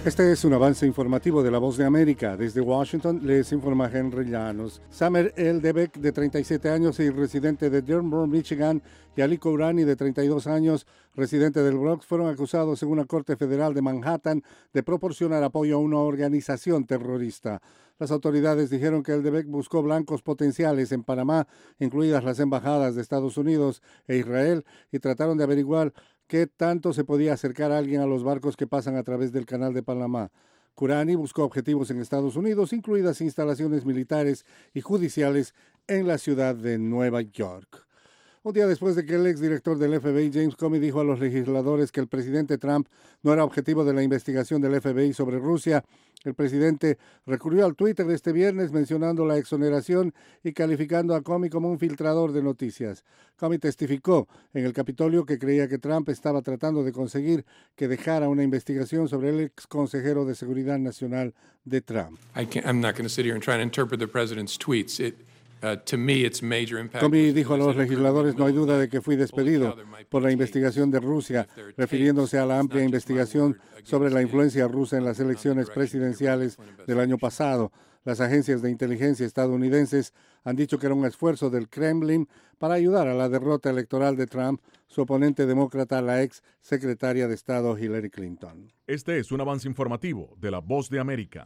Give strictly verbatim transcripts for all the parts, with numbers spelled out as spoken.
Este es un avance informativo de La Voz de América. Desde Washington les informa Henry Llanos. Samer El-Debek, de treinta y siete años y residente de Dearborn, Michigan, y Ali Kourani, de treinta y dos años, residente del Bronx, fueron acusados en una corte federal de Manhattan de proporcionar apoyo a una organización terrorista. Las autoridades dijeron que El-Debek buscó blancos potenciales en Panamá, incluidas las embajadas de Estados Unidos e Israel, y trataron de averiguar qué tanto se podía acercar a alguien a los barcos que pasan a través del Canal de Panamá. Kourani buscó objetivos en Estados Unidos, incluidas instalaciones militares y judiciales en la ciudad de Nueva York. Un día después de que el exdirector del F B I, James Comey, dijo a los legisladores que el presidente Trump no era objetivo de la investigación del F B I sobre Rusia, el presidente recurrió al Twitter de este viernes mencionando la exoneración y calificando a Comey como un filtrador de noticias. Comey testificó en el Capitolio que creía que Trump estaba tratando de conseguir que dejara una investigación sobre el ex consejero de Seguridad Nacional de Trump. I can't, I'm not going to sit here and try to interpret the president's tweets. It, Uh, to me, it's major impact. Comey dijo a los legisladores: no hay duda de que fui despedido por la investigación de Rusia, refiriéndose a la amplia investigación sobre la influencia rusa en las elecciones presidenciales del año pasado. Las agencias de inteligencia estadounidenses han dicho que era un esfuerzo del Kremlin para ayudar a la derrota electoral de Trump, su oponente demócrata, la ex secretaria de Estado Hillary Clinton. Este es un avance informativo de La Voz de América.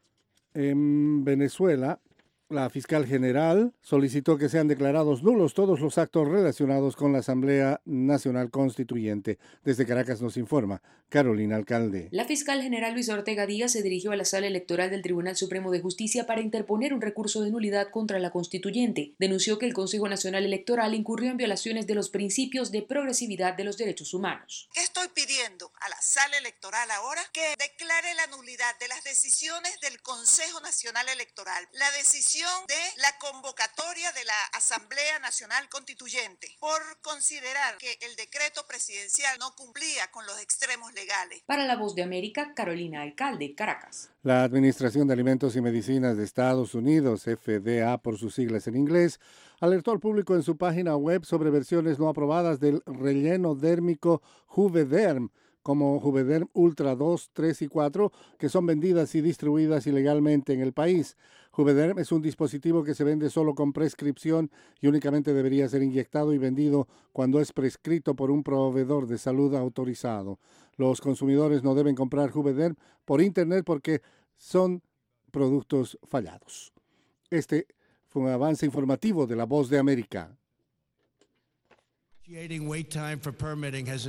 En Venezuela, la fiscal general solicitó que sean declarados nulos todos los actos relacionados con la Asamblea Nacional Constituyente. Desde Caracas nos informa Carolina Alcalde. La fiscal general Luisa Ortega Díaz se dirigió a la sala electoral del Tribunal Supremo de Justicia para interponer un recurso de nulidad contra la Constituyente. Denunció que el Consejo Nacional Electoral incurrió en violaciones de los principios de progresividad de los derechos humanos. ¿Qué estoy pidiendo a la sala electoral ahora? Que declare la nulidad de las decisiones del Consejo Nacional Electoral, la decisión de la convocatoria de la Asamblea Nacional Constituyente por considerar que el decreto presidencial no cumplía con los extremos legales. Para La Voz de América, Carolina Alcalde, Caracas. La Administración de Alimentos y Medicinas de Estados Unidos, F D A por sus siglas en inglés, alertó al público en su página web sobre versiones no aprobadas del relleno dérmico Juvederm, como Juvederm Ultra dos, tres y cuatro, que son vendidas y distribuidas ilegalmente en el país. Juvederm es un dispositivo que se vende solo con prescripción y únicamente debería ser inyectado y vendido cuando es prescrito por un proveedor de salud autorizado. Los consumidores no deben comprar Juvederm por internet porque son productos fallados. Este fue un avance informativo de La Voz de América.